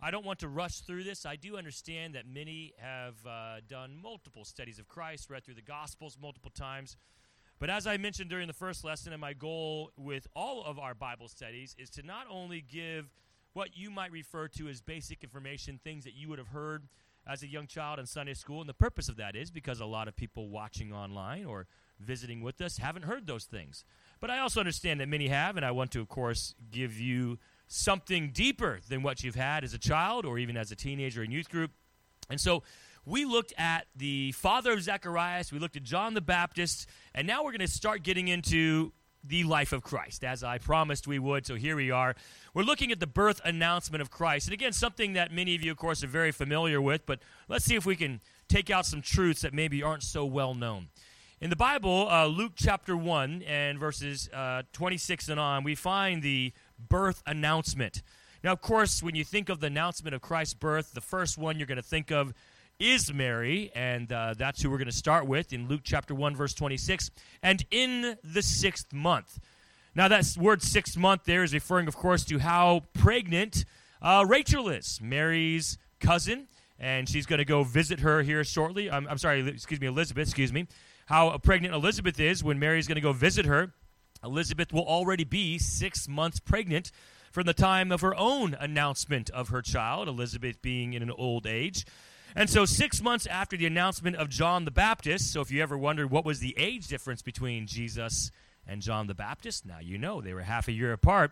I don't want to rush through this. I do understand that many have done multiple studies of Christ, read through the Gospels multiple times. But as I mentioned during the first lesson, and my goal with all of our Bible studies is to not only give what you might refer to as basic information, things that you would have heard as a young child in Sunday school, and the purpose of that is because a lot of people watching online or visiting with us haven't heard those things. But I also understand that many have, and I want to, of course, give you something deeper than what you've had as a child or even as a teenager in youth group. And so we looked at the father of Zacharias, we looked at John the Baptist, and now we're going to start getting into the life of Christ, as I promised we would, so here we are. We're looking at the birth announcement of Christ, and again, something that many of you, of course, are very familiar with, but let's see if we can take out some truths that maybe aren't so well known. In the Bible, Luke chapter 1 and verses 26 and on, we find the birth announcement. Now, of course, when you think of the announcement of Christ's birth, the first one you're going to think of is Mary, and that's who we're going to start with in Luke chapter 1, verse 26, and in the 6th month. Now, that word 6th month there is referring, of course, to how pregnant Rachel is, Mary's cousin, and she's going to go visit her here shortly. Elizabeth. How pregnant Elizabeth is when Mary's going to go visit her. Elizabeth will already be 6 months pregnant from the time of her own announcement of her child, Elizabeth being in an old age. And so 6 months after the announcement of John the Baptist, so if you ever wondered what was the age difference between Jesus and John the Baptist, now you know they were half a year apart.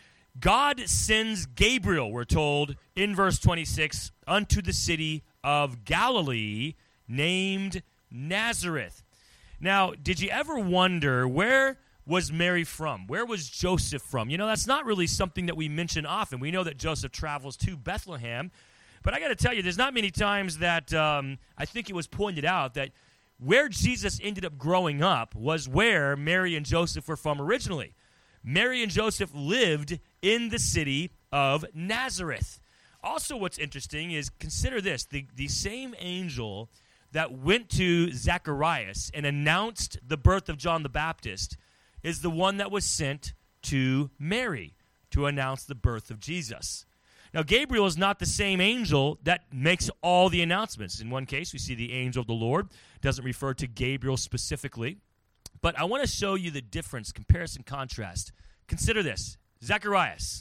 God sends Gabriel, we're told, in verse 26, unto the city of Galilee named Nazareth. Now, did you ever wonder where was Mary from? Where was Joseph from? You know, that's not really something that we mention often. We know that Joseph travels to Bethlehem, but I got to tell you, there's not many times that I think it was pointed out that where Jesus ended up growing up was where Mary and Joseph were from originally. Mary and Joseph lived in the city of Nazareth. Also, what's interesting is, consider this, the same angel that went to Zacharias and announced the birth of John the Baptist is the one that was sent to Mary to announce the birth of Jesus. Now, Gabriel is not the same angel that makes all the announcements. In one case, we see the angel of the Lord. Doesn't refer to Gabriel specifically. But I want to show you the difference, comparison, contrast. Consider this. Zacharias.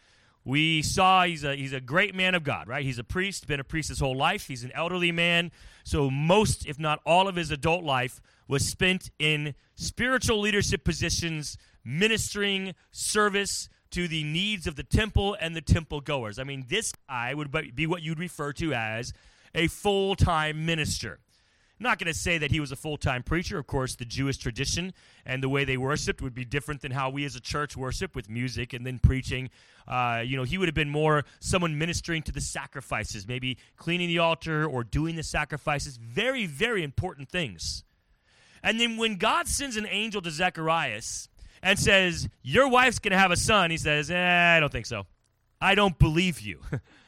We saw he's a great man of God, right? He's a priest, been a priest his whole life. He's an elderly man. So most, if not all of his adult life was spent in spiritual leadership positions, ministering, service to the needs of the temple and the temple goers. I mean, this guy would be what you'd refer to as a full-time minister. I'm not going to say that he was a full-time preacher. Of course, the Jewish tradition and the way they worshiped would be different than how we as a church worship with music and then preaching. He would have been more someone ministering to the sacrifices, maybe cleaning the altar or doing the sacrifices. Very, very important things. And then when God sends an angel to Zacharias and says, your wife's going to have a son, he says, I don't think so. I don't believe you.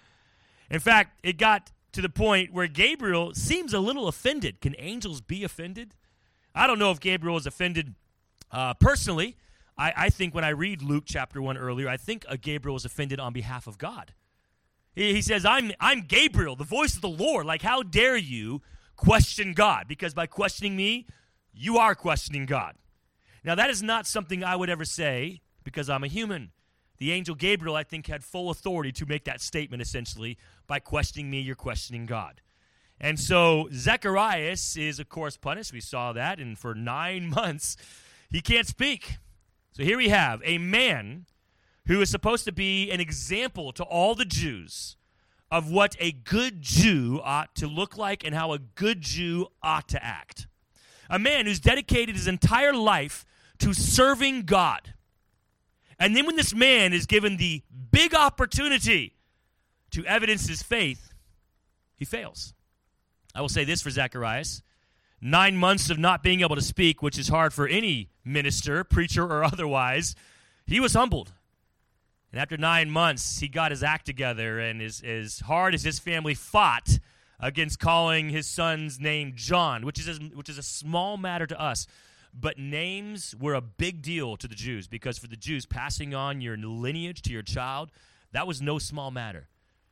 In fact, it got to the point where Gabriel seems a little offended. Can angels be offended? I don't know if Gabriel was offended personally. I think when I read Luke chapter 1 earlier, I think Gabriel was offended on behalf of God. He says, I'm Gabriel, the voice of the Lord. Like, how dare you question God? Because by questioning me, you are questioning God. Now, that is not something I would ever say because I'm a human. The angel Gabriel, I think, had full authority to make that statement, essentially. By questioning me, you're questioning God. And so Zacharias is, of course, punished. We saw that. And for 9 months, he can't speak. So here we have a man who is supposed to be an example to all the Jews of what a good Jew ought to look like and how a good Jew ought to act. A man who's dedicated his entire life to serving God. And then when this man is given the big opportunity to evidence his faith, he fails. I will say this for Zacharias. 9 months of not being able to speak, which is hard for any minister, preacher, or otherwise, he was humbled. And after 9 months, he got his act together, and as hard as his family fought against calling his son's name John, which is a small matter to us, but names were a big deal to the Jews, because for the Jews, passing on your lineage to your child, that was no small matter.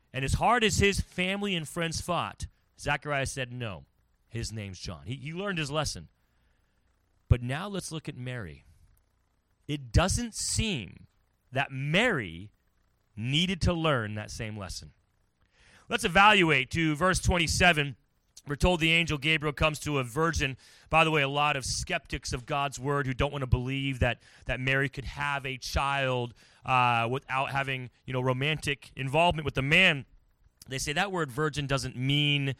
And as hard as his family and friends fought, Zacharias said, no, his name's John. He learned his lesson. But now let's look at Mary. It doesn't seem that Mary needed to learn that same lesson. Let's evaluate to verse 27. We're told the angel Gabriel comes to a virgin. By the way, a lot of skeptics of God's word who don't want to believe that Mary could have a child without having, romantic involvement with the man. They say that word virgin doesn't mean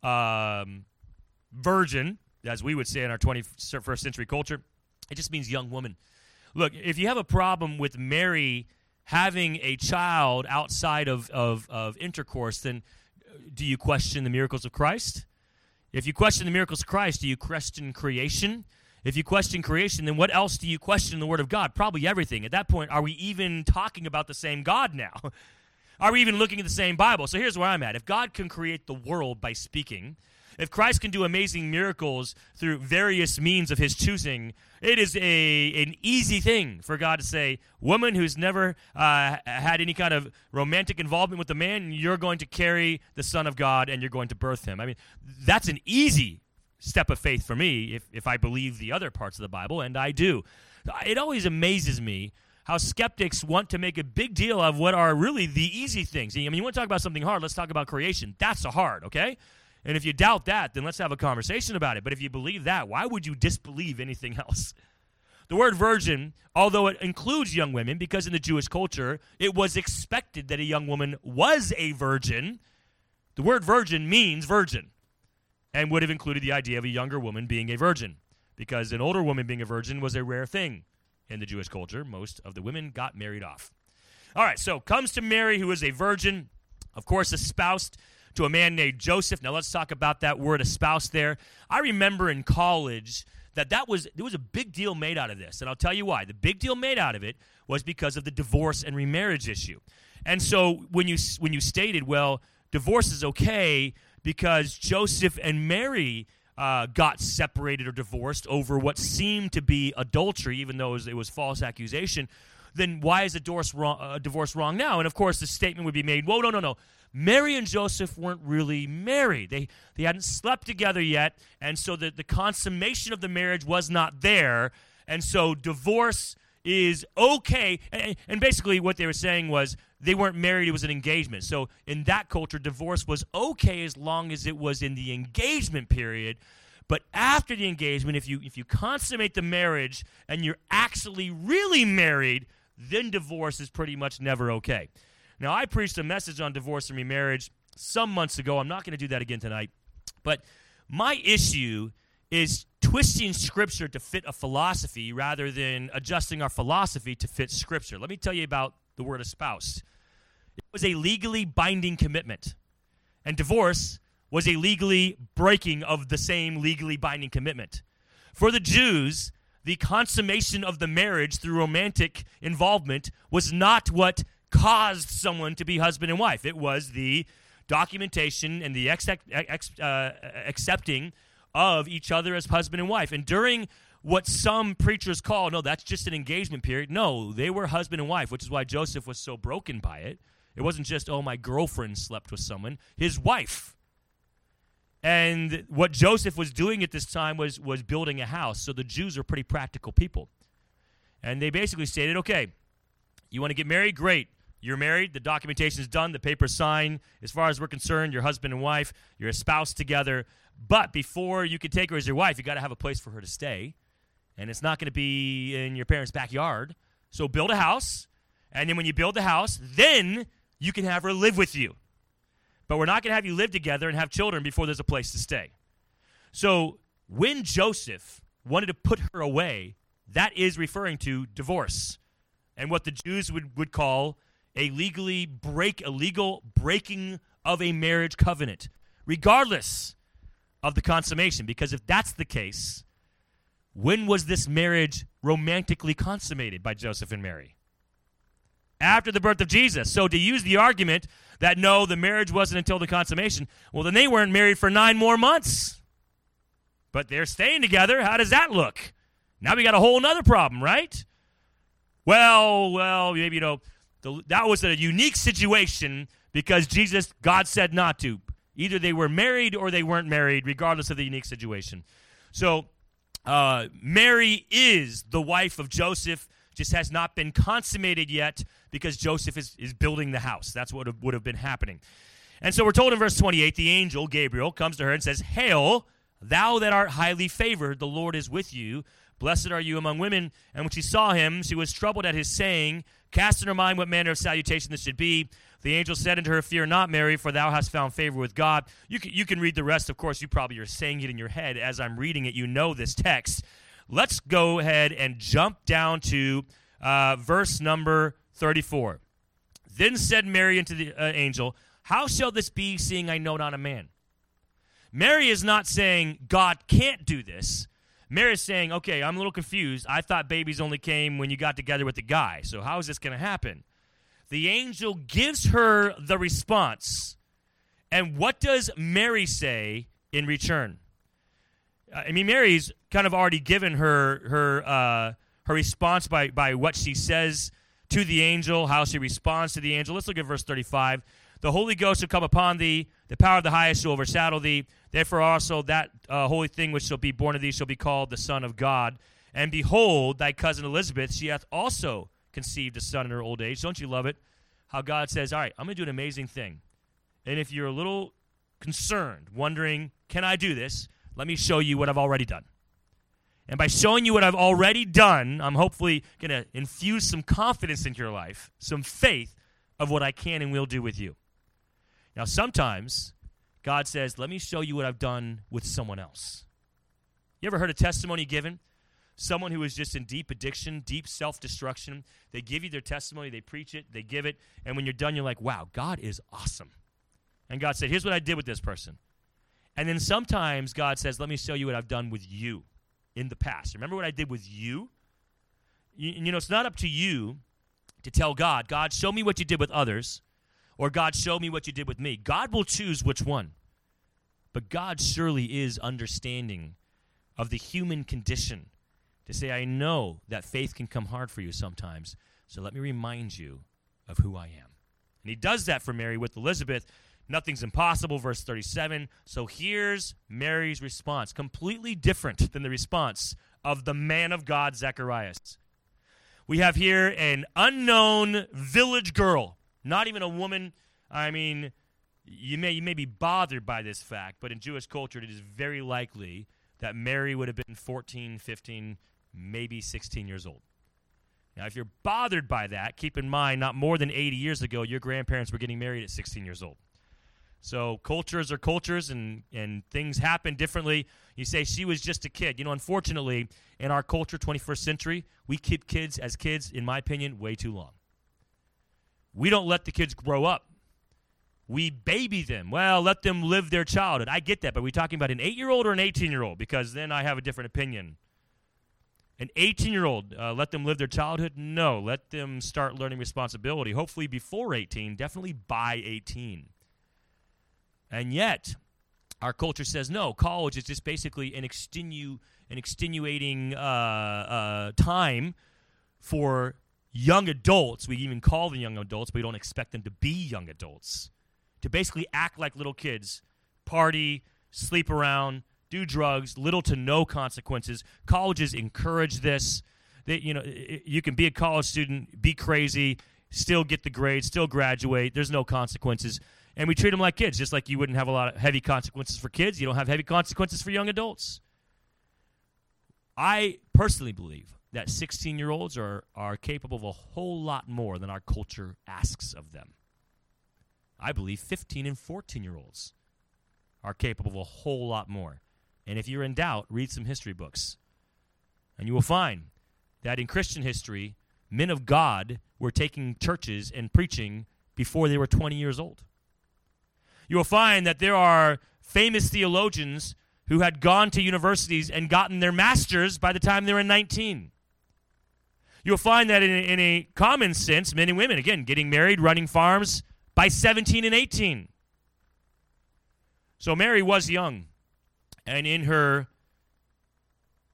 virgin, as we would say in our 21st century culture. It just means young woman. Look, if you have a problem with Mary having a child outside of intercourse, then do you question the miracles of Christ? If you question the miracles of Christ, do you question creation? If you question creation, then what else do you question in the Word of God? Probably everything. At that point, are we even talking about the same God now? Are we even looking at the same Bible? So here's where I'm at. If God can create the world by speaking, if Christ can do amazing miracles through various means of his choosing, it is an easy thing for God to say, woman who's never had any kind of romantic involvement with a man, you're going to carry the Son of God and you're going to birth him. I mean, that's an easy step of faith for me if I believe the other parts of the Bible, and I do. It always amazes me how skeptics want to make a big deal of what are really the easy things. I mean, you want to talk about something hard, let's talk about creation. That's the hard, okay? And if you doubt that, then let's have a conversation about it. But if you believe that, why would you disbelieve anything else? The word virgin, although it includes young women, because in the Jewish culture, it was expected that a young woman was a virgin, the word virgin means virgin, and would have included the idea of a younger woman being a virgin, because an older woman being a virgin was a rare thing in the Jewish culture. Most of the women got married off. All right, so comes to Mary, who is a virgin, of course, espoused to a man named Joseph. Now let's talk about that word espoused there. I remember in college there was a big deal made out of this, and I'll tell you why. The big deal made out of it was because of the divorce and remarriage issue. And so when you stated, well, divorce is okay because Joseph and Mary got separated or divorced over what seemed to be adultery, even though it was false accusation, then why is divorce wrong now? And of course, the statement would be made, whoa, no. Mary and Joseph weren't really married. They hadn't slept together yet, and so the consummation of the marriage was not there, and so divorce is okay. And basically what they were saying was they weren't married, it was an engagement. So in that culture, divorce was okay as long as it was in the engagement period. But after the engagement, if you consummate the marriage and you're actually really married, then divorce is pretty much never okay. Now, I preached a message on divorce and remarriage some months ago. I'm not going to do that again tonight. But my issue is twisting Scripture to fit a philosophy rather than adjusting our philosophy to fit Scripture. Let me tell you about the word espoused. It was a legally binding commitment. And divorce was a legally breaking of the same legally binding commitment. For the Jews, the consummation of the marriage through romantic involvement was not what caused someone to be husband and wife. It was the documentation and the accepting of each other as husband and wife. And during what some preachers call, no, that's just an engagement period. No, they were husband and wife, which is why Joseph was so broken by it. It wasn't just, oh, my girlfriend slept with someone. His wife. And what Joseph was doing at this time was building a house. So the Jews are pretty practical people. And they basically stated, okay, you want to get married? Great. You're married, the documentation is done, the paper's signed. As far as we're concerned, you're husband and wife, you're espoused together. But before you can take her as your wife, you got to have a place for her to stay. And it's not going to be in your parents' backyard. So build a house, and then when you build the house, then you can have her live with you. But we're not going to have you live together and have children before there's a place to stay. So when Joseph wanted to put her away, that is referring to divorce. And what the Jews would call a legal breaking of a marriage covenant, regardless of the consummation. Because if that's the case, when was this marriage romantically consummated by Joseph and Mary? After the birth of Jesus. So to use the argument that no, the marriage wasn't until the consummation, well, then they weren't married for 9 more months. But they're staying together. How does that look? Now we got a whole other problem, right? Well, maybe, that was a unique situation because God said not to. Either they were married or they weren't married, regardless of the unique situation. So Mary is the wife of Joseph, just has not been consummated yet because Joseph is building the house. That's what would have been happening. And so we're told in verse 28, the angel, Gabriel, comes to her and says, "Hail, thou that art highly favored, the Lord is with you. Blessed are you among women." And when she saw him, she was troubled at his saying, cast in her mind what manner of salutation this should be. The angel said unto her, "Fear not, Mary, for thou hast found favor with God." You can read the rest. Of course, you probably are saying it in your head as I'm reading it. You know this text. Let's go ahead and jump down to verse number 34. Then said Mary unto the angel, "How shall this be, seeing I know not a man?" Mary is not saying God can't do this. Mary is saying, okay, I'm a little confused. I thought babies only came when you got together with the guy. So how is this going to happen? The angel gives her the response. And what does Mary say in return? Mary's kind of already given her response by what she says to the angel, how she responds to the angel. Let's look at verse 35. "The Holy Ghost shall come upon thee, the power of the highest shall overshadow thee. Therefore also that holy thing which shall be born of thee shall be called the Son of God. And behold, thy cousin Elizabeth, she hath also conceived a son in her old age." Don't you love it? How God says, all right, I'm going to do an amazing thing. And if you're a little concerned, wondering, can I do this? Let me show you what I've already done. And by showing you what I've already done, I'm hopefully going to infuse some confidence into your life, some faith of what I can and will do with you. Now, sometimes God says, let me show you what I've done with someone else. You ever heard a testimony given? Someone who is just in deep addiction, deep self-destruction. They give you their testimony, they preach it, they give it, and when you're done, you're like, wow, God is awesome. And God said, here's what I did with this person. And then sometimes God says, let me show you what I've done with you in the past. Remember what I did with you? You know, it's not up to you to tell God, God, show me what you did with others, or God, show me what you did with me. God will choose which one. But God surely is understanding of the human condition to say, I know that faith can come hard for you sometimes, so let me remind you of who I am. And he does that for Mary with Elizabeth. Nothing's impossible, verse 37. So here's Mary's response, completely different than the response of the man of God, Zacharias. We have here an unknown village girl, not even a woman. I mean, you may be bothered by this fact, but in Jewish culture, it is very likely that Mary would have been 14, 15, maybe 16 years old. Now, if you're bothered by that, keep in mind, not more than 80 years ago, your grandparents were getting married at 16 years old. So cultures are cultures, and things happen differently. You say she was just a kid. You know, unfortunately, in our culture, 21st century, we keep kids as kids, in my opinion, way too long. We don't let the kids grow up. We baby them. Well, let them live their childhood. I get that, but are we talking about an 8-year-old or an 18-year-old? Because then I have a different opinion. An 18-year-old, let them live their childhood? No, let them start learning responsibility, hopefully before 18, definitely by 18. And yet, our culture says, no, college is just basically an extenuating time for young adults. We even call them young adults, but we don't expect them to be young adults. To basically act like little kids, party, sleep around, do drugs, little to no consequences. Colleges encourage this. You can be a college student, be crazy, still get the grades, still graduate. There's no consequences. And we treat them like kids, just like you wouldn't have a lot of heavy consequences for kids. You don't have heavy consequences for young adults. I personally believe that 16-year-olds are capable of a whole lot more than our culture asks of them. I believe 15 and 14-year-olds are capable of a whole lot more. And if you're in doubt, read some history books. And you will find that in Christian history, men of God were taking churches and preaching before they were 20 years old. You will find that there are famous theologians who had gone to universities and gotten their masters by the time they were 19. You'll find that in a common sense, men and women, again, getting married, running farms by 17 and 18. So Mary was young. And in her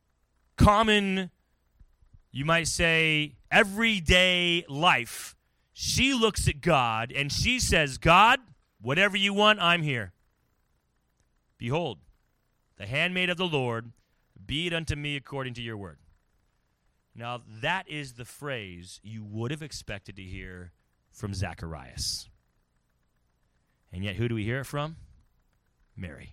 common, you might say, everyday life, she looks at God and she says, God, whatever you want, I'm here. Behold, the handmaid of the Lord, be it unto me according to your word. Now, that is the phrase you would have expected to hear from Zacharias. And yet, who do we hear it from? Mary.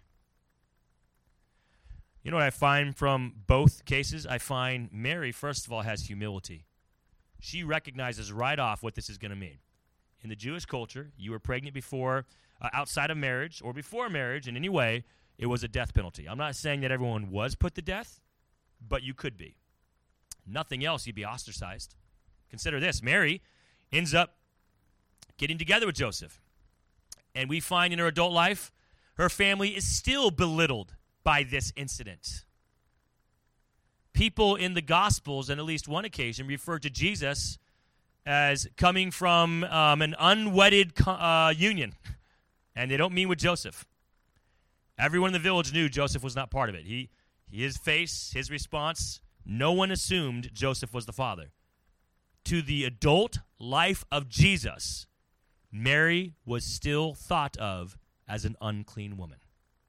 You know what I find from both cases? I find Mary, first of all, has humility. She recognizes right off what this is going to mean. In the Jewish culture, you were pregnant before, outside of marriage, or before marriage in any way, it was a death penalty. I'm not saying that everyone was put to death, but you could be. Nothing else, you'd be ostracized. Consider this. Mary ends up getting together with Joseph. And we find in her adult life, her family is still belittled by this incident. People in the Gospels, on at least one occasion, refer to Jesus as coming from an unwedded union. And they don't mean with Joseph. Everyone in the village knew Joseph was not part of it. His face, his response, no one assumed Joseph was the father. To the adult life of Jesus, Mary was still thought of as an unclean woman.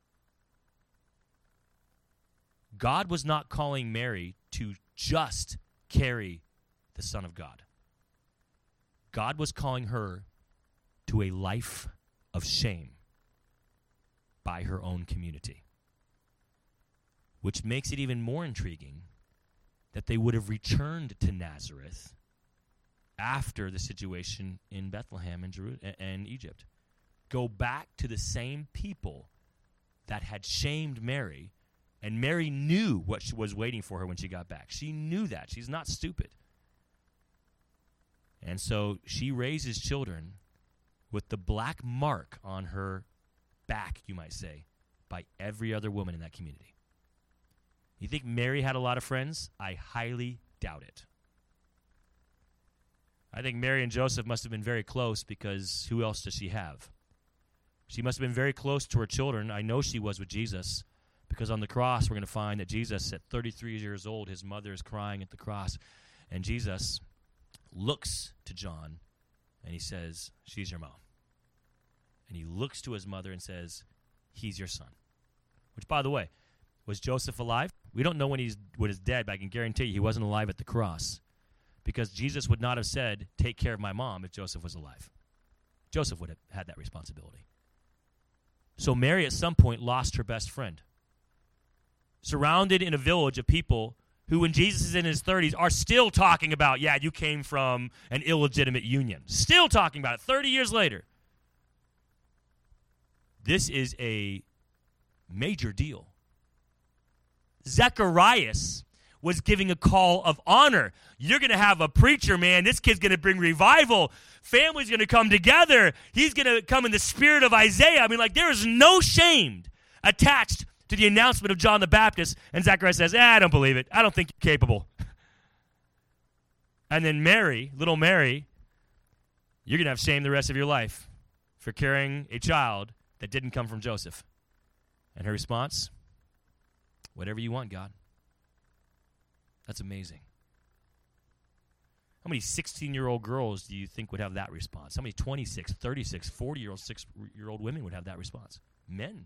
God was not calling Mary to just carry the Son of God. God was calling her to a life of shame by her own community, which makes it even more intriguing that they would have returned to Nazareth after the situation in Bethlehem and Egypt. Go back to the same people that had shamed Mary, and Mary knew what was waiting for her when she got back. She knew that. She's not stupid. And so she raises children with the black mark on her back, you might say, by every other woman in that community. You think Mary had a lot of friends? I highly doubt it. I think Mary and Joseph must have been very close, because who else does she have? She must have been very close to her children. I know she was with Jesus, because on the cross we're going to find that Jesus, at 33 years old, his mother is crying at the cross, and Jesus looks to John and he says, she's your mom. And he looks to his mother and says, he's your son. Which, by the way, was Joseph alive? We don't know when he was dead, but I can guarantee you he wasn't alive at the cross, because Jesus would not have said, take care of my mom, if Joseph was alive. Joseph would have had that responsibility. So Mary at some point lost her best friend. Surrounded in a village of people who, when Jesus is in his 30s, are still talking about, yeah, you came from an illegitimate union. Still talking about it 30 years later. This is a major deal. Zacharias was giving a call of honor. You're going to have a preacher, man. This kid's going to bring revival. Family's going to come together. He's going to come in the spirit of Isaiah. I mean, like, there is no shame attached to the announcement of John the Baptist. And Zacharias says, I don't believe it. I don't think you're capable. And then Mary, little Mary, you're going to have shame the rest of your life for carrying a child that didn't come from Joseph. And her response, whatever you want, God. That's amazing. How many 16-year-old girls do you think would have that response? How many 26, 36, 40-year-old, 6-year-old women would have that response? Men.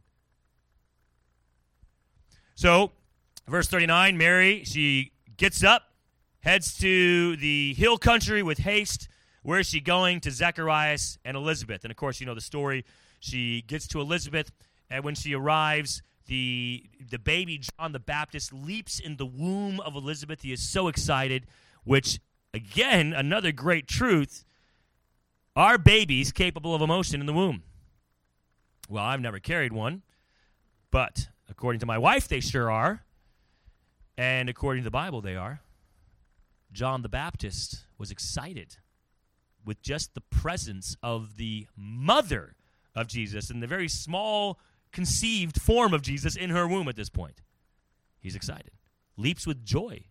So, verse 39, Mary, she gets up, heads to the hill country with haste. Where is she going? To Zacharias and Elizabeth. And, of course, you know the story. She gets to Elizabeth, and when she arrives, the baby, John the Baptist, leaps in the womb of Elizabeth. He is so excited, which, again, another great truth, are babies capable of emotion in the womb? Well, I've never carried one, but according to my wife, they sure are, and according to the Bible, they are. John the Baptist was excited with just the presence of the mother of Jesus and the very small conceived form of Jesus in her womb at this point. He's excited. Leaps with joy.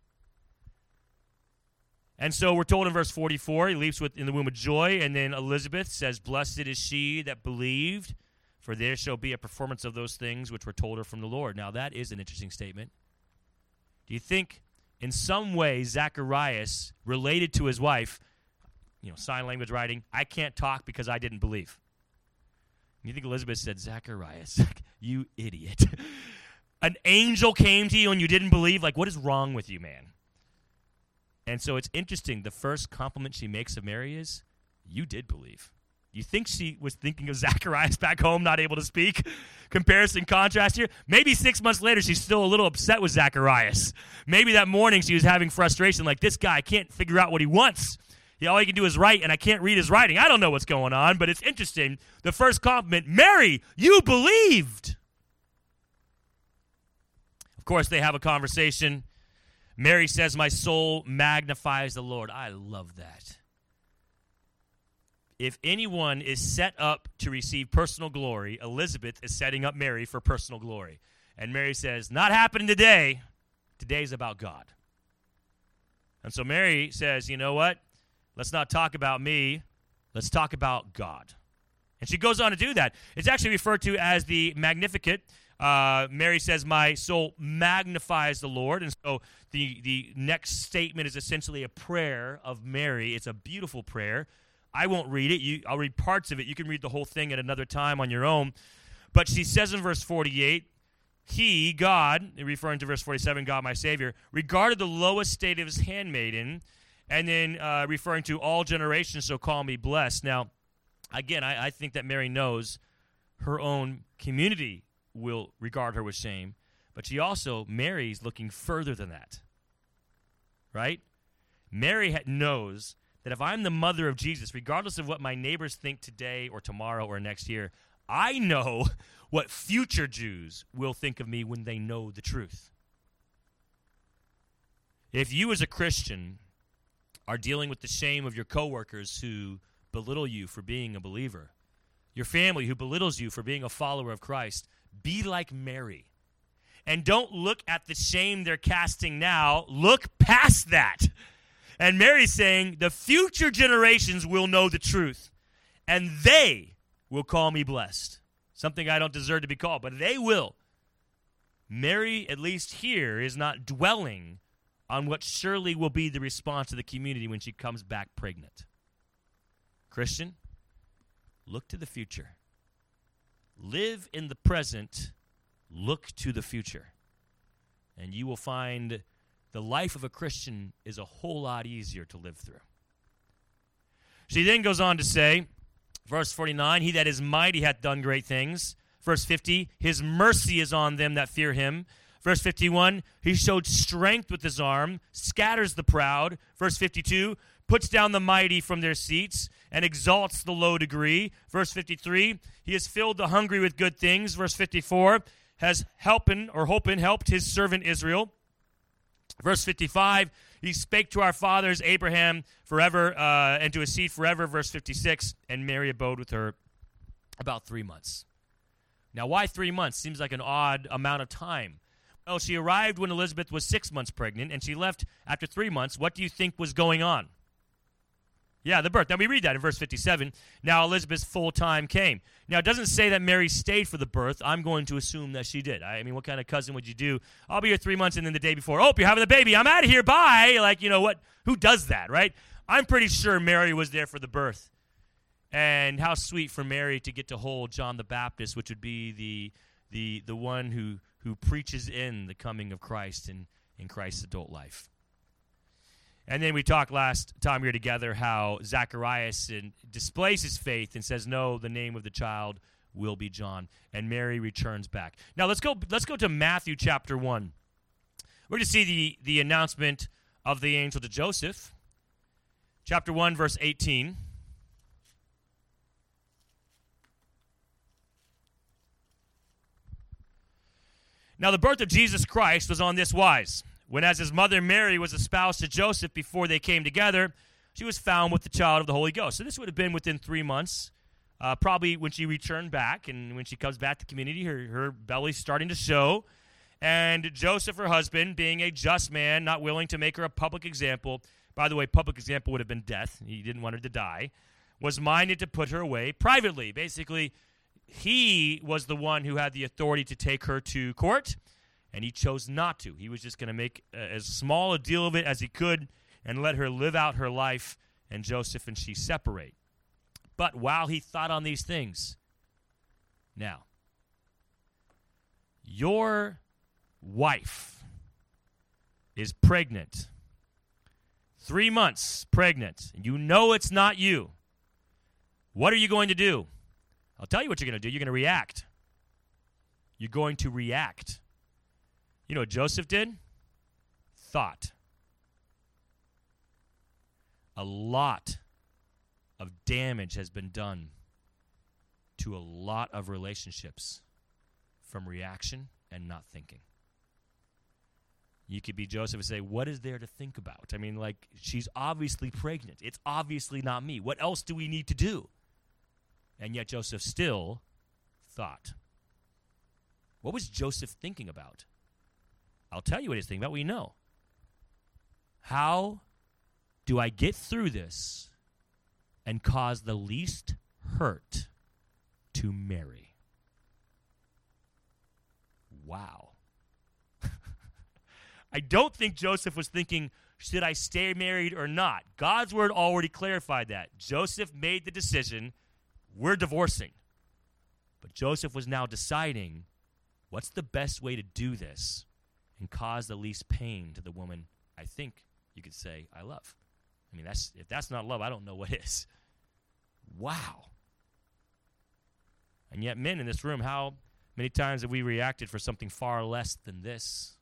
And so we're told in verse 44, he leaps in the womb with joy, and then Elizabeth says, blessed is she that believed, for there shall be a performance of those things which were told her from the Lord. Now that is an interesting statement. Do you think in some way Zacharias related to his wife, sign language writing. I can't talk because I didn't believe. And you think Elizabeth said, Zacharias, you idiot. An angel came to you and you didn't believe? Like, what is wrong with you, man? And so it's interesting. The first compliment she makes of Mary is, you did believe. You think she was thinking of Zacharias back home, not able to speak? Comparison, contrast here. Maybe 6 months later, she's still a little upset with Zacharias. Maybe that morning she was having frustration, like, this guy can't figure out what he wants. All he can do is write, and I can't read his writing. I don't know what's going on, but it's interesting. The first compliment, Mary, you believed. Of course, they have a conversation. Mary says, my soul magnifies the Lord. I love that. If anyone is set up to receive personal glory, Elizabeth is setting up Mary for personal glory. And Mary says, not happening today. Today's about God. And so Mary says, you know what? Let's not talk about me. Let's talk about God. And she goes on to do that. It's actually referred to as the Magnificat. Mary says, my soul magnifies the Lord. And so the next statement is essentially a prayer of Mary. It's a beautiful prayer. I won't read it. I'll read parts of it. You can read the whole thing at another time on your own. But she says in verse 48, he, God, referring to verse 47, God my Savior, regarded the lowest state of his handmaiden, and then referring to all generations, so call me blessed. Now, again, I think that Mary knows her own community will regard her with shame, but Mary's looking further than that, right? Mary knows that if I'm the mother of Jesus, regardless of what my neighbors think today or tomorrow or next year, I know what future Jews will think of me when they know the truth. If you as a Christian are dealing with the shame of your coworkers who belittle you for being a believer, your family who belittles you for being a follower of Christ, be like Mary. And don't look at the shame they're casting now. Look past that. And Mary's saying, the future generations will know the truth, and they will call me blessed. Something I don't deserve to be called, but they will. Mary, at least here, is not dwelling on what surely will be the response of the community when she comes back pregnant. Christian, look to the future. Live in the present, look to the future. And you will find the life of a Christian is a whole lot easier to live through. She then goes on to say, verse 49, he that is mighty hath done great things. Verse 50, his mercy is on them that fear him. Verse 51, he showed strength with his arm, scatters the proud. Verse 52, puts down the mighty from their seats and exalts the low degree. Verse 53, he has filled the hungry with good things. Verse 54, has helped his servant Israel. Verse 55, he spake to our fathers Abraham forever and to his seed forever. Verse 56, and Mary abode with her about 3 months. Now, why 3 months? Seems like an odd amount of time. Well, she arrived when Elizabeth was 6 months pregnant, and she left after 3 months. What do you think was going on? Yeah, the birth. Now, we read that in verse 57. Now, Elizabeth's full time came. Now, it doesn't say that Mary stayed for the birth. I'm going to assume that she did. I mean, what kind of cousin would you do? I'll be here 3 months, and then the day before, oh, you're having the baby. I'm out of here. Bye. Like, you know what? Who does that, right? I'm pretty sure Mary was there for the birth. And how sweet for Mary to get to hold John the Baptist, which would be the one who preaches in the coming of Christ in Christ's adult life. And then we talked last time we were together how Zacharias displays his faith and says, no, the name of the child will be John. And Mary returns back. Now let's go to Matthew chapter 1. We're going to see the announcement of the angel to Joseph. Chapter 1, verse 18. Now the birth of Jesus Christ was on this wise. When as his mother Mary was espoused to Joseph before they came together, she was found with the child of the Holy Ghost. So this would have been within 3 months, probably when she returned back. And when she comes back to community, her belly's starting to show. And Joseph, her husband, being a just man, not willing to make her a public example. By the way, public example would have been death. He didn't want her to die. Was minded to put her away privately. Basically, he was the one who had the authority to take her to court. And he chose not to. He was just going to make as small a deal of it as he could and let her live out her life and Joseph and she separate. But while he thought on these things, now, your wife is pregnant, 3 months pregnant, and you know it's not you. What are you going to do? I'll tell you what you're going to do. You're going to react. You're going to react. You know what Joseph did? Thought. A lot of damage has been done to a lot of relationships from reaction and not thinking. You could be Joseph and say, what is there to think about? I mean, like, she's obviously pregnant. It's obviously not me. What else do we need to do? And yet Joseph still thought. What was Joseph thinking about? I'll tell you what he's thinking about. We know. How do I get through this and cause the least hurt to Mary? Wow. I don't think Joseph was thinking, should I stay married or not? God's word already clarified that. Joseph made the decision, we're divorcing. But Joseph was now deciding, what's the best way to do this and cause the least pain to the woman I think you could say I love? I mean, if that's not love, I don't know what is. Wow. And yet, men in this room, how many times have we reacted for something far less than this?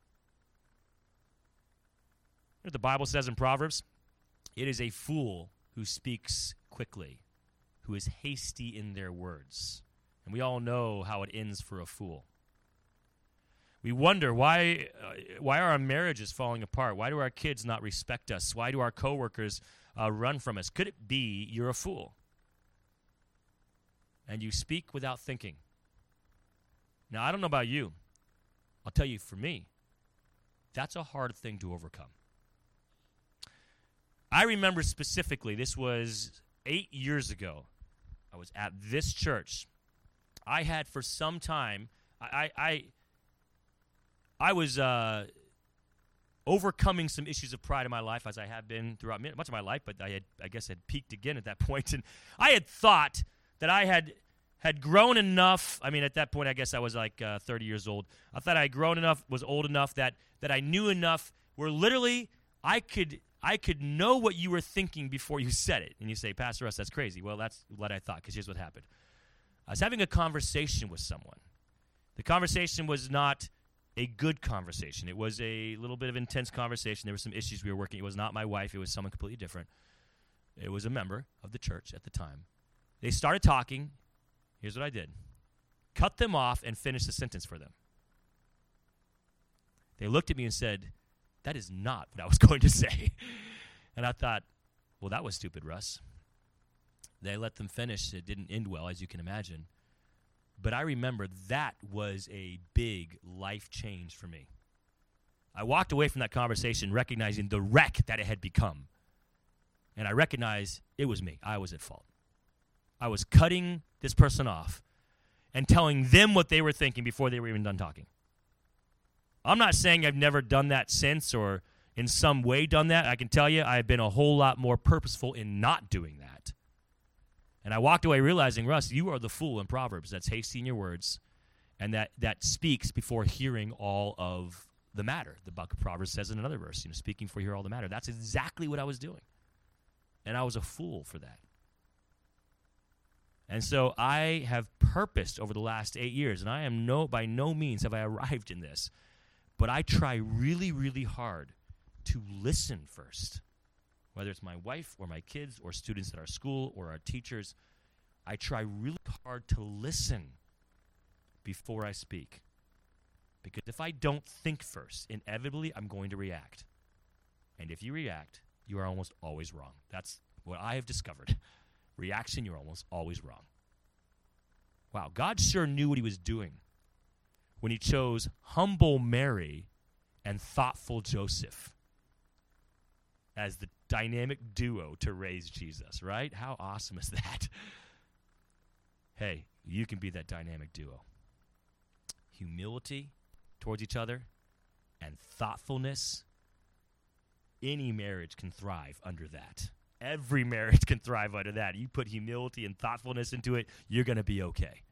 You know what the Bible says in Proverbs? It is a fool who speaks quickly, who is hasty in their words. And we all know how it ends for a fool. We wonder why are our marriages falling apart? Why do our kids not respect us? Why do our coworkers run from us? Could it be you're a fool? And you speak without thinking. Now, I don't know about you. I'll tell you, for me, that's a hard thing to overcome. I remember specifically, this was 8 years ago. I was at this church. I had for some time, I was overcoming some issues of pride in my life, as I have been throughout much of my life, but I guess had peaked again at that point. And I had thought that I had grown enough. I mean, at that point, I guess I was like 30 years old. I thought I had grown enough, was old enough that I knew enough where literally I could know what you were thinking before you said it. And you say, Pastor Russ, that's crazy. Well, that's what I thought, because here's what happened. I was having a conversation with someone. The conversation was not a good conversation. It was a little bit of intense conversation. There were some issues we were working. It was not my wife. It was someone completely different. It was a member of the church at the time. They started talking. Here's what I did. Cut them off and finish the sentence for them. They looked at me and said, that is not what I was going to say. And I thought, well, that was stupid, Russ. They let them finish. It didn't end well, as you can imagine. But I remember that was a big life change for me. I walked away from that conversation recognizing the wreck that it had become. And I recognized it was me. I was at fault. I was cutting this person off and telling them what they were thinking before they were even done talking. I'm not saying I've never done that since or in some way done that. I can tell you I've been a whole lot more purposeful in not doing that. And I walked away realizing, Russ, you are the fool in Proverbs that's hasty in your words and that speaks before hearing all of the matter. The book of Proverbs says in another verse, speaking before you hear all the matter. That's exactly what I was doing. And I was a fool for that. And so I have purposed over the last 8 years, and I am by no means have I arrived in this, but I try really, really hard to listen first. Whether it's my wife or my kids or students at our school or our teachers, I try really hard to listen before I speak. Because if I don't think first, inevitably I'm going to react. And if you react, you are almost always wrong. That's what I have discovered. Reaction, you're almost always wrong. Wow, God sure knew what he was doing when he chose humble Mary and thoughtful Joseph as the dynamic duo to raise Jesus, right? How awesome is that? Hey, you can be that dynamic duo. Humility towards each other and thoughtfulness. Any marriage can thrive under that. Every marriage can thrive under that. You put humility and thoughtfulness into it, you're going to be okay.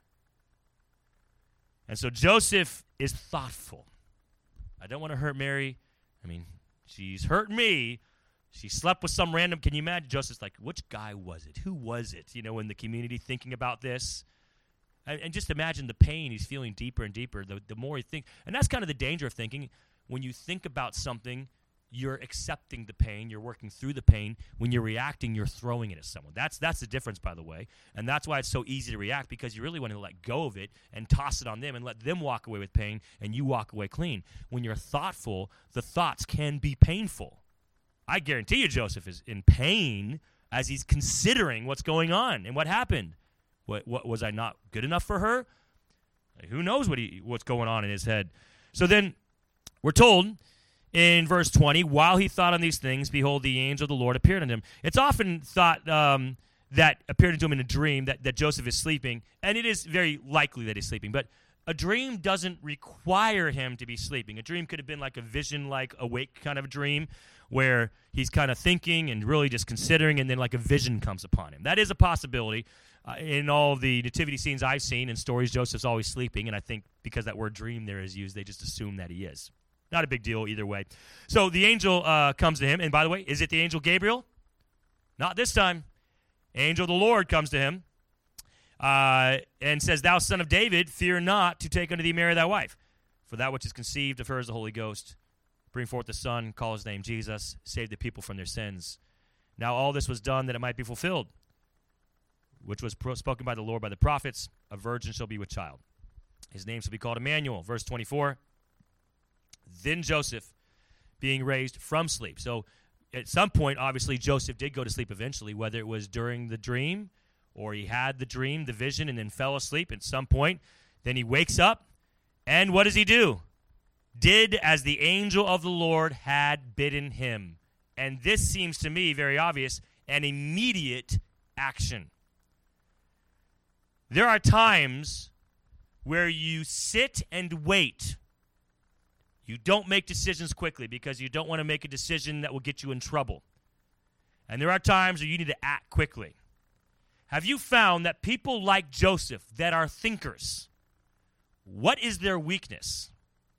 And so Joseph is thoughtful. I don't want to hurt Mary. I mean, she's hurt me. She slept with some random. Can you imagine? Joseph's like, which guy was it? Who was it? You know, in the community thinking about this. And just imagine the pain he's feeling deeper and deeper the more he thinks. And that's kind of the danger of thinking. When you think about something, you're accepting the pain. You're working through the pain. When you're reacting, you're throwing it at someone. That's the difference, by the way. And that's why it's so easy to react, because you really want to let go of it and toss it on them and let them walk away with pain, and you walk away clean. When you're thoughtful, the thoughts can be painful. I guarantee you Joseph is in pain as he's considering what's going on and what happened. What was I not good enough for her? Who knows what's going on in his head? So then we're told in verse 20, while he thought on these things, behold, the angel of the Lord appeared unto him. It's often thought that appeared unto him in a dream that Joseph is sleeping, and it is very likely that he's sleeping. But a dream doesn't require him to be sleeping. A dream could have been like a vision, like awake kind of a dream, where he's kind of thinking and really just considering, and then like a vision comes upon him. That is a possibility. In all the nativity scenes I've seen and stories, Joseph's always sleeping, and I think because that word dream there is used, they just assume that he is. Not a big deal either way. So the angel comes to him, and by the way, is it the angel Gabriel? Not this time. Angel of the Lord comes to him and says, Thou son of David, fear not to take unto thee Mary thy wife, for that which is conceived of her is the Holy Ghost. Bring forth the Son, call his name Jesus, save the people from their sins. Now all this was done that it might be fulfilled, which was spoken by the Lord by the prophets, a virgin shall be with child. His name shall be called Emmanuel. Verse 24, then Joseph, being raised from sleep. So at some point, obviously, Joseph did go to sleep eventually, whether it was during the dream or he had the dream, the vision, and then fell asleep at some point. Then he wakes up, and what does he do? Did as the angel of the Lord had bidden him. And this seems to me very obvious, an immediate action. There are times where you sit and wait. You don't make decisions quickly because you don't want to make a decision that will get you in trouble. And there are times where you need to act quickly. Have you found that people like Joseph that are thinkers, what is their weakness?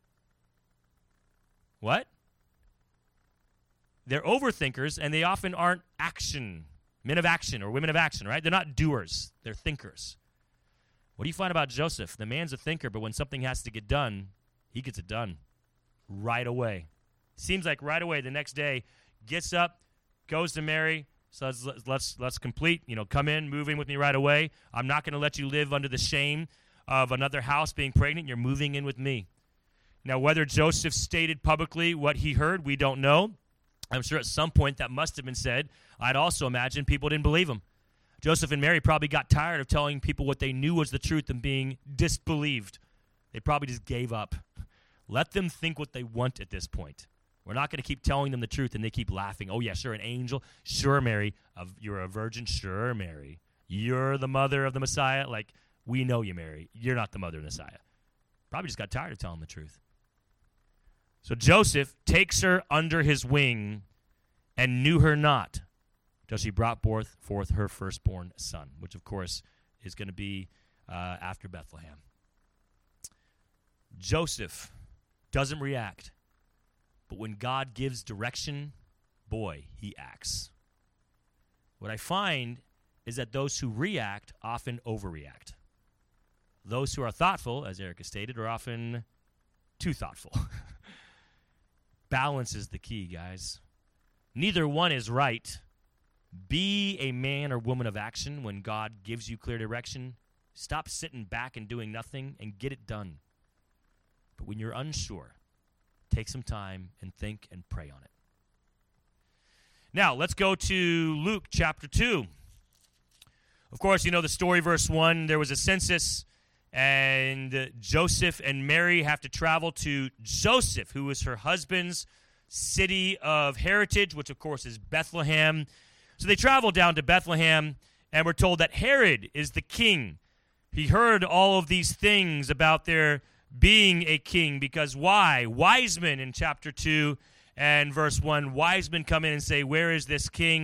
What? They're overthinkers, and they often aren't men of action or women of action, right? They're not doers. They're thinkers. What do you find about Joseph? The man's a thinker, but when something has to get done, he gets it done right away. Seems like right away the next day, gets up, goes to Mary, says, let's complete, come in, move in with me right away. I'm not going to let you live under the shame of another house being pregnant. You're moving in with me. Now, whether Joseph stated publicly what he heard, we don't know. I'm sure at some point that must have been said. I'd also imagine people didn't believe him. Joseph and Mary probably got tired of telling people what they knew was the truth and being disbelieved. They probably just gave up. Let them think what they want at this point. We're not going to keep telling them the truth, and they keep laughing. Oh, yeah, sure, an angel. Sure, Mary. You're a virgin. Sure, Mary. You're the mother of the Messiah. Like, we know you, Mary. You're not the mother of the Messiah. Probably just got tired of telling the truth. So Joseph takes her under his wing and knew her not till she brought forth her firstborn son, which, of course, is going to be after Bethlehem. Joseph doesn't react, but when God gives direction, boy, he acts. What I find is that those who react often overreact. Those who are thoughtful, as Erica stated, are often too thoughtful. Balance is the key, guys. Neither one is right. Be a man or woman of action when God gives you clear direction. Stop sitting back and doing nothing and get it done. But when you're unsure, take some time and think and pray on it. Now, let's go to Luke chapter 2. Of course, you know the story, verse 1. There was a census, and Joseph and Mary have to travel to Joseph, who is her husband's city of heritage, which, of course, is Bethlehem. So they travel down to Bethlehem, and we're told that Herod is the king. He heard all of these things about their being a king, because why? Wise men in chapter 2 and verse 1, wise men come in and say, where is this king?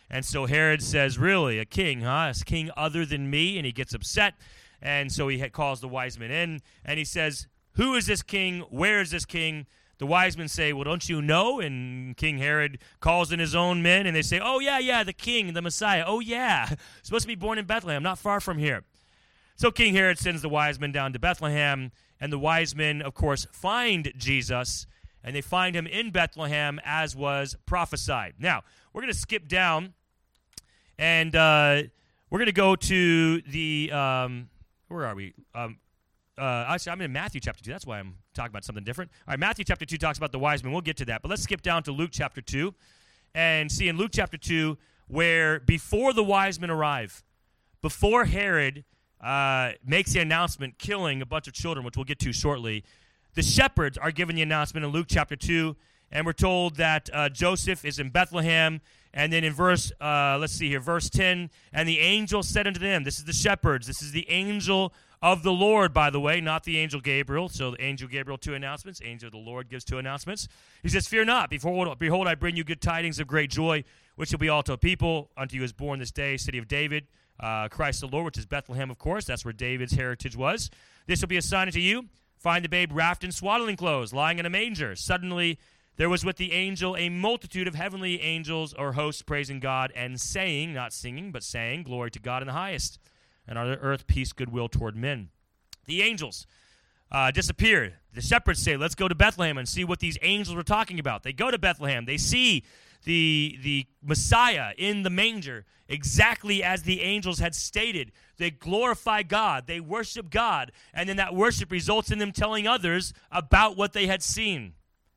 And so Herod says, really, a king, huh? A king other than me? And he gets upset. And so he calls the wise men in, and he says, who is this king? Where is this king? The wise men say, well, don't you know? And King Herod calls in his own men, and they say, oh, yeah, the king, the Messiah. Oh, yeah, supposed to be born in Bethlehem, not far from here. So King Herod sends the wise men down to Bethlehem, and the wise men, of course, find Jesus, and they find him in Bethlehem as was prophesied. Now, we're going to skip down, and we're going to go to the, where are we? Actually, I'm in Matthew chapter 2. That's why I'm talking about something different. All right, Matthew chapter 2 talks about the wise men. We'll get to that. But let's skip down to Luke chapter 2 and see in Luke chapter 2 where before the wise men arrive, before Herod makes the announcement killing a bunch of children, which we'll get to shortly, the shepherds are given the announcement in Luke chapter 2, and we're told that Joseph is in Bethlehem. And then in verse 10, and the angel said unto them, this is the shepherds, this is the angel of the Lord, by the way, not the angel Gabriel. So the angel Gabriel, 2 announcements. Angel of the Lord gives 2 announcements. He says, fear not, behold, I bring you good tidings of great joy, which will be all to a people. Unto you is born this day, city of David, Christ the Lord, which is Bethlehem, of course. That's where David's heritage was. This will be a sign unto you. Find the babe wrapped in swaddling clothes, lying in a manger. Suddenly there was with the angel a multitude of heavenly angels or hosts praising God and saying, not singing, but saying, glory to God in the highest, and on the earth peace, goodwill toward men. The angels disappeared. The shepherds say, let's go to Bethlehem and see what these angels were talking about. They go to Bethlehem. They see the Messiah in the manger exactly as the angels had stated. They glorify God. They worship God. And then that worship results in them telling others about what they had seen.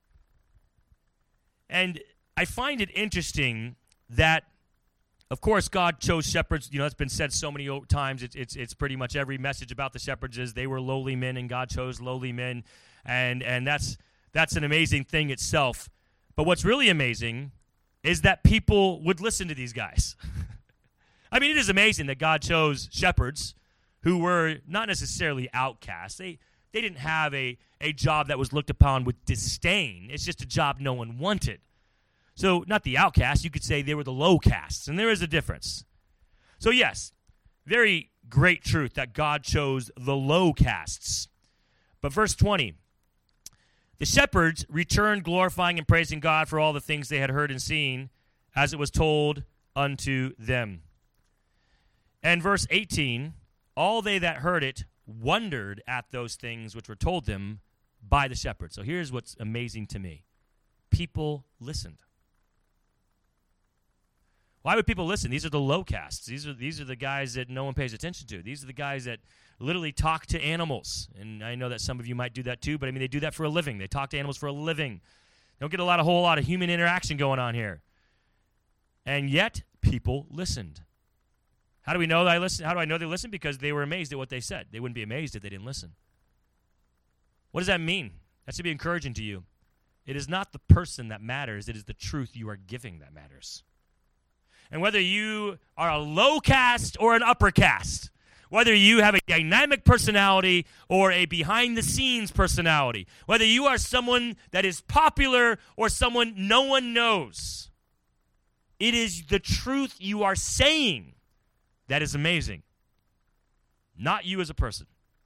And I find it interesting that, of course, God chose shepherds. You know, it's been said so many times. It's pretty much every message about the shepherds is they were lowly men, and God chose lowly men, and that's an amazing thing itself. But what's really amazing is that people would listen to these guys. I mean, it is amazing that God chose shepherds who were not necessarily outcasts. They didn't have a job that was looked upon with disdain. It's just a job no one wanted. So not the outcasts. You could say they were the low castes, and there is a difference. So yes, very great truth that God chose the low castes. But verse 20, the shepherds returned glorifying and praising God for all the things they had heard and seen, as it was told unto them. And verse 18, all they that heard it wondered at those things which were told them by the shepherds. So here's what's amazing to me. People listened. Why would people listen? These are the low castes. These are the guys that no one pays attention to. These are the guys that literally talk to animals. And I know that some of you might do that too, but I mean, they do that for a living. They talk to animals for a living. They don't get a whole lot of human interaction going on here. And yet, people listened. How do we know that I listened? How do I know they listened? Because they were amazed at what they said. They wouldn't be amazed if they didn't listen. What does that mean? That should be encouraging to you. It is not the person that matters. It is the truth you are giving that matters. And whether you are a low caste or an upper caste, whether you have a dynamic personality or a behind-the-scenes personality, whether you are someone that is popular or someone no one knows, it is the truth you are saying that is amazing, not you as a person,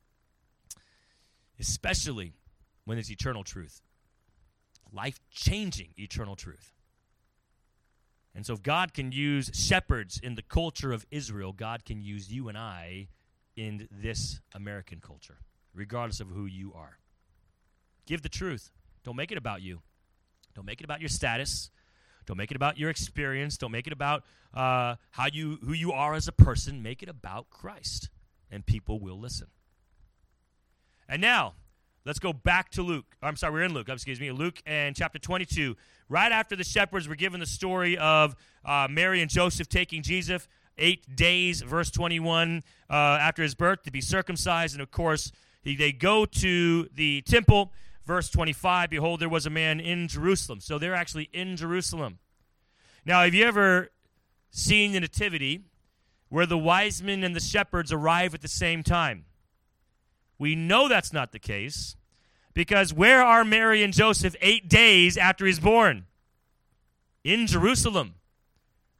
especially when it's eternal truth, life-changing eternal truth. And so if God can use shepherds in the culture of Israel, God can use you and I in this American culture, regardless of who you are. Give the truth. Don't make it about you. Don't make it about your status. Don't make it about your experience. Don't make it about who you are as a person. Make it about Christ, and people will listen. And now, let's go back to Luke. I'm sorry, we're in Luke. Luke and chapter 22. Right after the shepherds were given the story of Mary and Joseph taking Jesus, 8 days, verse 21, after his birth to be circumcised. And, of course, they go to the temple. Verse 25, behold, there was a man in Jerusalem. So they're actually in Jerusalem. Now, have you ever seen the nativity where the wise men and the shepherds arrive at the same time? We know that's not the case because where are Mary and Joseph 8 days after he's born? In Jerusalem.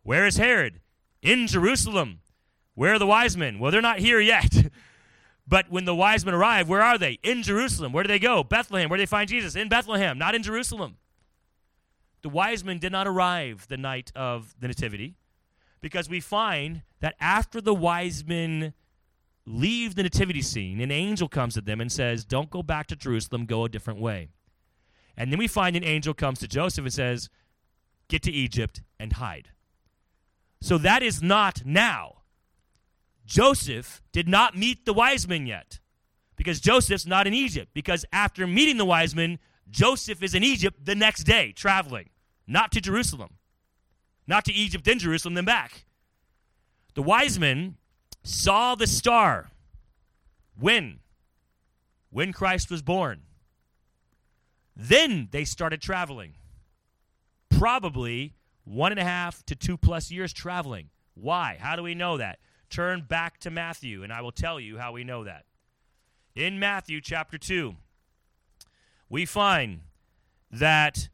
Where is Herod? In Jerusalem. Where are the wise men? Well, they're not here yet. But when the wise men arrive, where are they? In Jerusalem. Where do they go? Bethlehem. Where do they find Jesus? In Bethlehem, not in Jerusalem. The wise men did not arrive the night of the Nativity, because we find that after the wise men leave the nativity scene, an angel comes to them and says, don't go back to Jerusalem, go a different way. And then we find an angel comes to Joseph and says, get to Egypt and hide. So that is not now. Joseph did not meet the wise men yet, because Joseph's not in Egypt, because after meeting the wise men, Joseph is in Egypt the next day, traveling, not to Jerusalem. Not to Egypt, then Jerusalem, then back. The wise men saw the star. When? When Christ was born. Then they started traveling. Probably 1.5 to 2+ years traveling. Why? How do we know that? Turn back to Matthew, and I will tell you how we know that. In Matthew chapter 2, we find that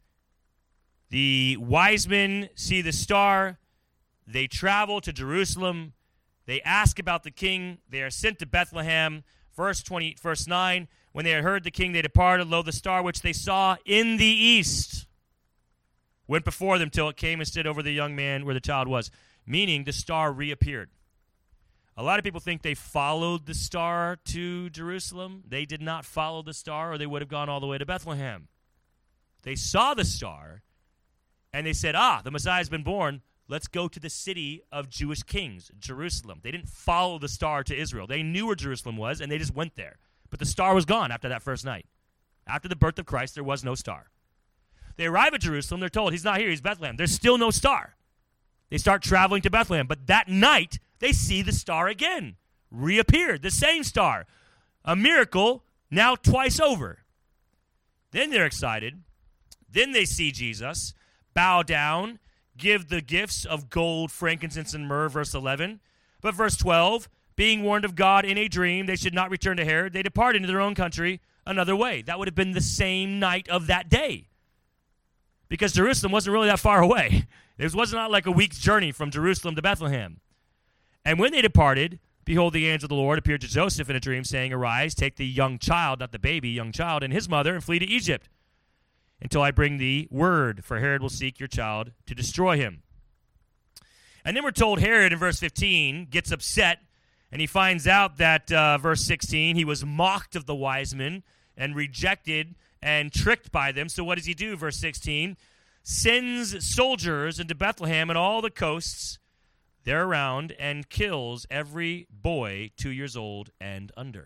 the wise men see the star. They travel to Jerusalem. They ask about the king. They are sent to Bethlehem. Verse 9, when they had heard the king, they departed. Lo, the star which they saw in the east went before them till it came and stood over the young man where the child was. Meaning the star reappeared. A lot of people think they followed the star to Jerusalem. They did not follow the star, or they would have gone all the way to Bethlehem. They saw the star, and they said, the Messiah has been born. Let's go to the city of Jewish kings, Jerusalem. They didn't follow the star to Israel. They knew where Jerusalem was, and they just went there. But the star was gone after that first night. After the birth of Christ, there was no star. They arrive at Jerusalem. They're told, he's not here. He's Bethlehem. There's still no star. They start traveling to Bethlehem. But that night, they see the star again. Reappeared. The same star. A miracle now twice over. Then they're excited. Then they see Jesus, bow down, give the gifts of gold, frankincense, and myrrh, verse 11. But verse 12, being warned of God in a dream, they should not return to Herod. They departed into their own country another way. That would have been the same night of that day, because Jerusalem wasn't really that far away. It was not like a week's journey from Jerusalem to Bethlehem. And when they departed, behold, the angel of the Lord appeared to Joseph in a dream, saying, arise, take the young child, not the baby, young child, and his mother, and flee to Egypt, until I bring thee word, for Herod will seek your child to destroy him. And then we're told Herod in verse 15 gets upset, and he finds out that, verse 16, he was mocked of the wise men and rejected and tricked by them. So what does he do? Verse 16, sends soldiers into Bethlehem and all the coasts there around, and kills every boy 2 years old and under.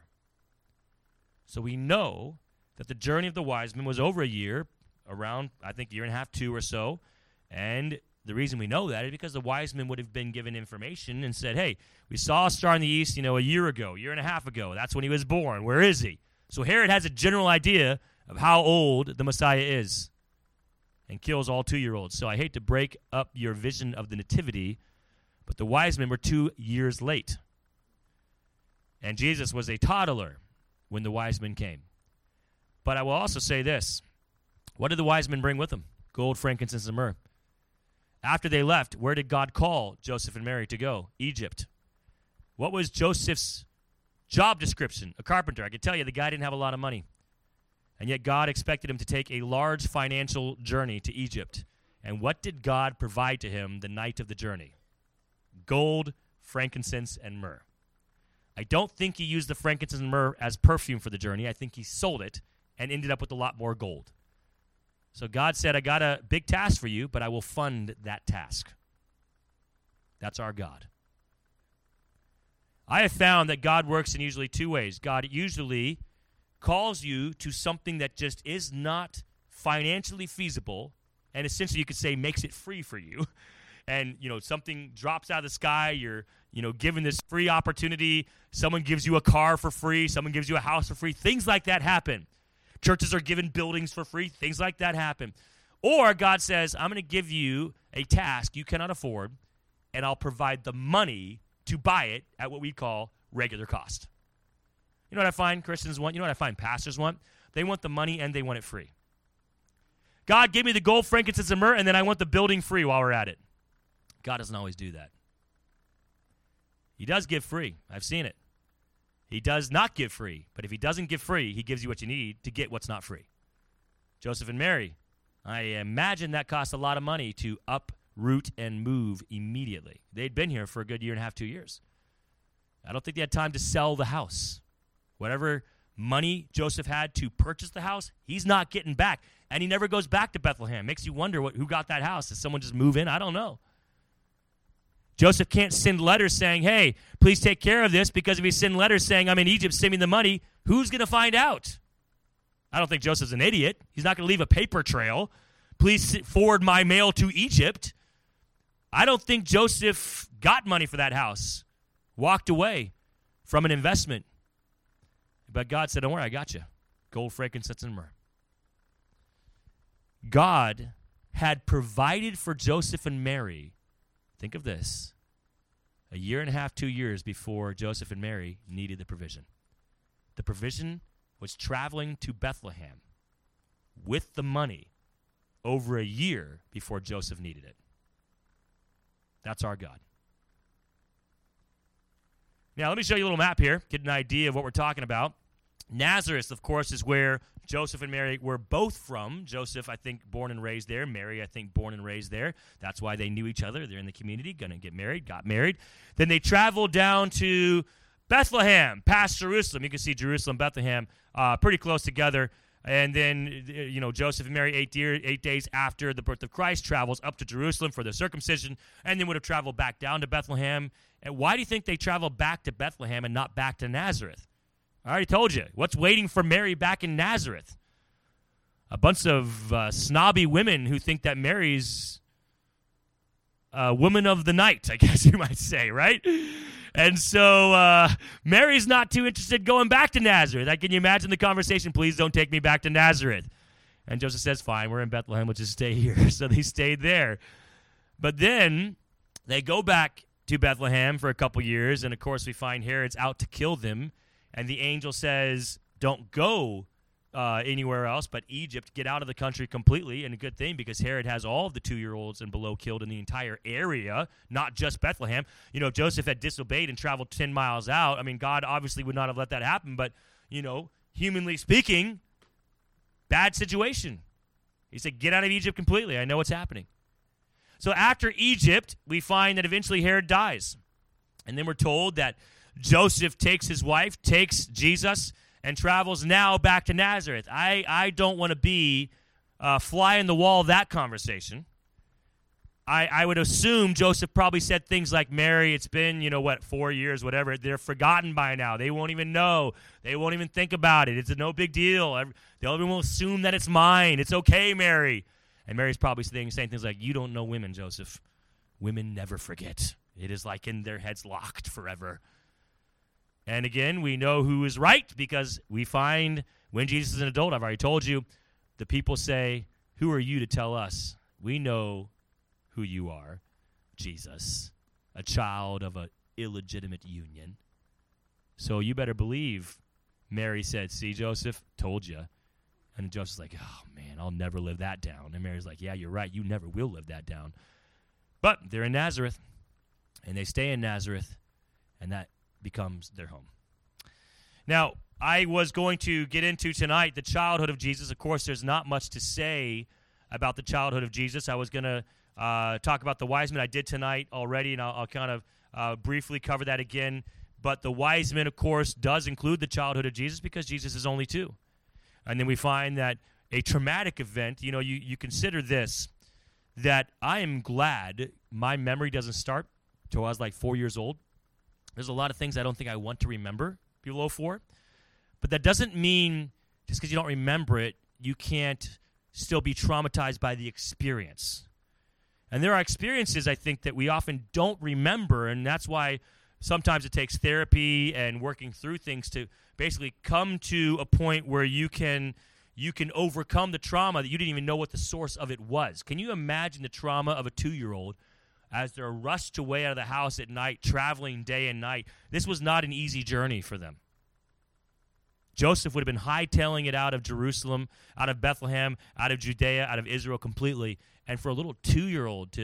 So we know that the journey of the wise men was over a year, around, I think, 1.5 years, 2 or so. And the reason we know that is because the wise men would have been given information and said, hey, we saw a star in the east, a year ago, 1.5 years ago. That's when he was born. Where is he? So Herod has a general idea of how old the Messiah is and kills all 2-year-olds. So I hate to break up your vision of the nativity, but the wise men were 2 years late. And Jesus was a toddler when the wise men came. But I will also say this. What did the wise men bring with them? Gold, frankincense, and myrrh. After they left, where did God call Joseph and Mary to go? Egypt. What was Joseph's job description? A carpenter. I can tell you the guy didn't have a lot of money. And yet God expected him to take a large financial journey to Egypt. And what did God provide to him the night of the journey? Gold, frankincense, and myrrh. I don't think he used the frankincense and myrrh as perfume for the journey. I think he sold it and ended up with a lot more gold. So God said, I got a big task for you, but I will fund that task. That's our God. I have found that God works in usually 2 ways. God usually calls you to something that just is not financially feasible, and essentially you could say makes it free for you. And, something drops out of the sky, you're, given this free opportunity, someone gives you a car for free, someone gives you a house for free, things like that happen. Churches are given buildings for free. Things like that happen. Or God says, I'm going to give you a task you cannot afford, and I'll provide the money to buy it at what we call regular cost. You know what I find Christians want? You know what I find pastors want? They want the money and they want it free. God, give me the gold, frankincense, and myrrh, and then I want the building free while we're at it. God doesn't always do that. He does give free. I've seen it. He does not give free. But if he doesn't give free, he gives you what you need to get what's not free. Joseph and Mary, I imagine that cost a lot of money to uproot and move immediately. They'd been here for a good 1.5 years, 2 years. I don't think they had time to sell the house. Whatever money Joseph had to purchase the house, he's not getting back. And he never goes back to Bethlehem. Makes you wonder who got that house. Did someone just move in? I don't know. Joseph can't send letters saying, hey, please take care of this, because if he sends letters saying, I'm in Egypt, send me the money, who's going to find out? I don't think Joseph's an idiot. He's not going to leave a paper trail. Please forward my mail to Egypt. I don't think Joseph got money for that house, walked away from an investment. But God said, don't worry, I got you. Gold, frankincense, and myrrh. God had provided for Joseph and Mary. Think of this. 1.5 years, 2 years before Joseph and Mary needed the provision. The provision was traveling to Bethlehem with the money over 1 year before Joseph needed it. That's our God. Now, let me show you a little map here, get an idea of what we're talking about. Nazareth, of course, is where Joseph and Mary were both from. Joseph, I think, born and raised there. Mary, I think, born and raised there. That's why they knew each other. They're in the community, going to get married, got married. Then they traveled down to Bethlehem, past Jerusalem. You can see Jerusalem, Bethlehem, pretty close together. And then, Joseph and Mary, 8 days after the birth of Christ, travels up to Jerusalem for the circumcision, and then would have traveled back down to Bethlehem. And why do you think they traveled back to Bethlehem and not back to Nazareth? I already told you. What's waiting for Mary back in Nazareth? A bunch of snobby women who think that Mary's a woman of the night, I guess you might say, right? And so Mary's not too interested going back to Nazareth. Can you imagine the conversation? Please don't take me back to Nazareth. And Joseph says, fine, we're in Bethlehem. We'll just stay here. So they stayed there. But then they go back to Bethlehem for a couple years. And, of course, we find Herod's out to kill them. And the angel says, don't go anywhere else but Egypt. Get out of the country completely. And a good thing, because Herod has all of the 2-year-olds and below killed in the entire area, not just Bethlehem. If Joseph had disobeyed and traveled 10 miles out, God obviously would not have let that happen. But, humanly speaking, bad situation. He said, get out of Egypt completely. I know what's happening. So after Egypt, we find that eventually Herod dies. And then we're told that Joseph takes his wife, takes Jesus, and travels now back to Nazareth. I don't want to be fly in the wall of that conversation. I would assume Joseph probably said things like, Mary, it's been, 4 years, whatever. They're forgotten by now. They won't even know. They won't even think about it. It's no big deal. Everyone will assume that it's mine. It's okay, Mary. And Mary's probably saying things like, you don't know women, Joseph. Women never forget. It is like in their heads locked forever. And again, we know who is right, because we find when Jesus is an adult, I've already told you, the people say, who are you to tell us? We know who you are, Jesus, a child of an illegitimate union. So you better believe, Mary said, see, Joseph, told you. And Joseph's like, oh, man, I'll never live that down. And Mary's like, yeah, you're right, you never will live that down. But they're in Nazareth, and they stay in Nazareth, and that becomes their home. Now, I was going to get into tonight the childhood of Jesus. Of course, there's not much to say about the childhood of Jesus. I was going to talk about the wise men. I did tonight already, and I'll kind of briefly cover that again. But the wise men, of course, does include the childhood of Jesus, because Jesus is only 2. And then we find that a traumatic event, you consider this, that I am glad my memory doesn't start until I was like 4 years old. There's a lot of things I don't think I want to remember below 4. But that doesn't mean just because you don't remember it, you can't still be traumatized by the experience. And there are experiences, I think, that we often don't remember, and that's why sometimes it takes therapy and working through things to basically come to a point where you can overcome the trauma that you didn't even know what the source of it was. Can you imagine the trauma of a 2-year-old as they're rushed away out of the house at night, traveling day and night? This was not an easy journey for them. Joseph would have been hightailing it out of Jerusalem, out of Bethlehem, out of Judea, out of Israel completely. And for a little 2-year-old to,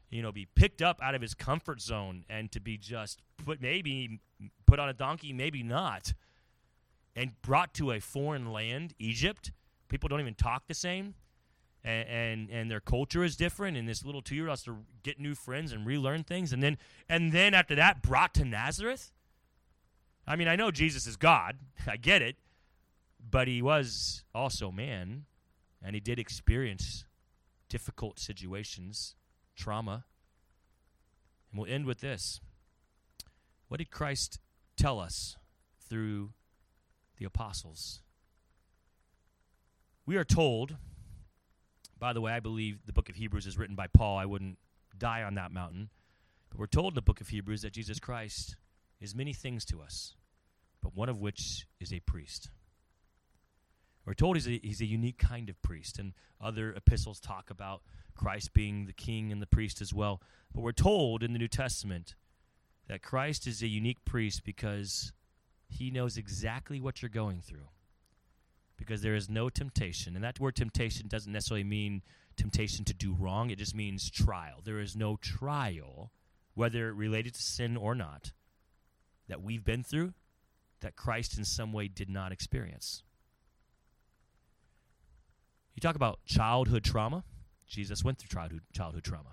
be picked up out of his comfort zone and to be just put on a donkey, maybe not, and brought to a foreign land, Egypt. People don't even talk the same, and their culture is different, and this little 2-year-old has to get new friends and relearn things, and then after that, brought to Nazareth? I mean, I know Jesus is God. I get it. But he was also man, and he did experience difficult situations, trauma. And we'll end with this. What did Christ tell us through the apostles? We are told, by the way, I believe the book of Hebrews is written by Paul. I wouldn't die on that mountain. But we're told in the book of Hebrews that Jesus Christ is many things to us, but one of which is a priest. We're told he's a unique kind of priest, and other epistles talk about Christ being the king and the priest as well. But we're told in the New Testament that Christ is a unique priest because he knows exactly what you're going through, because there is no temptation. And that word temptation doesn't necessarily mean temptation to do wrong. It just means trial. There is no trial, whether related to sin or not, that we've been through that Christ in some way did not experience. You talk about childhood trauma. Jesus went through childhood trauma.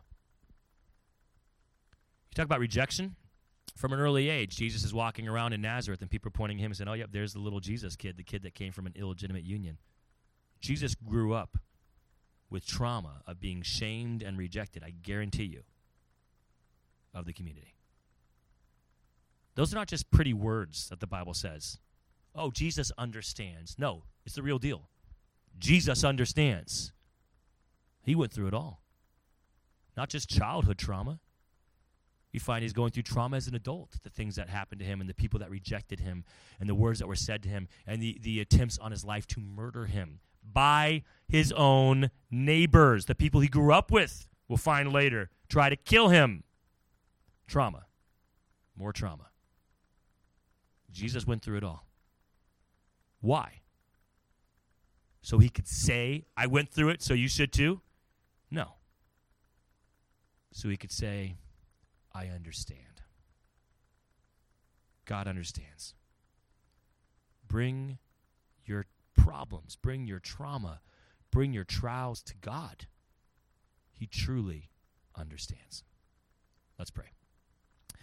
You talk about rejection. From an early age, Jesus is walking around in Nazareth, and people are pointing at him and saying, oh, yep, there's the little Jesus kid, the kid that came from an illegitimate union. Jesus grew up with trauma of being shamed and rejected, I guarantee you, of the community. Those are not just pretty words that the Bible says. Oh, Jesus understands. No, it's the real deal. Jesus understands. He went through it all. Not just childhood trauma. You find he's going through trauma as an adult, the things that happened to him and the people that rejected him and the words that were said to him and the attempts on his life to murder him by his own neighbors, the people he grew up with, we'll find later, try to kill him. Trauma. More trauma. Jesus went through it all. Why? So he could say, I went through it, so you should too? No. So he could say, I understand. God understands. Bring your problems, bring your trauma, bring your trials to God. He truly understands. Let's pray.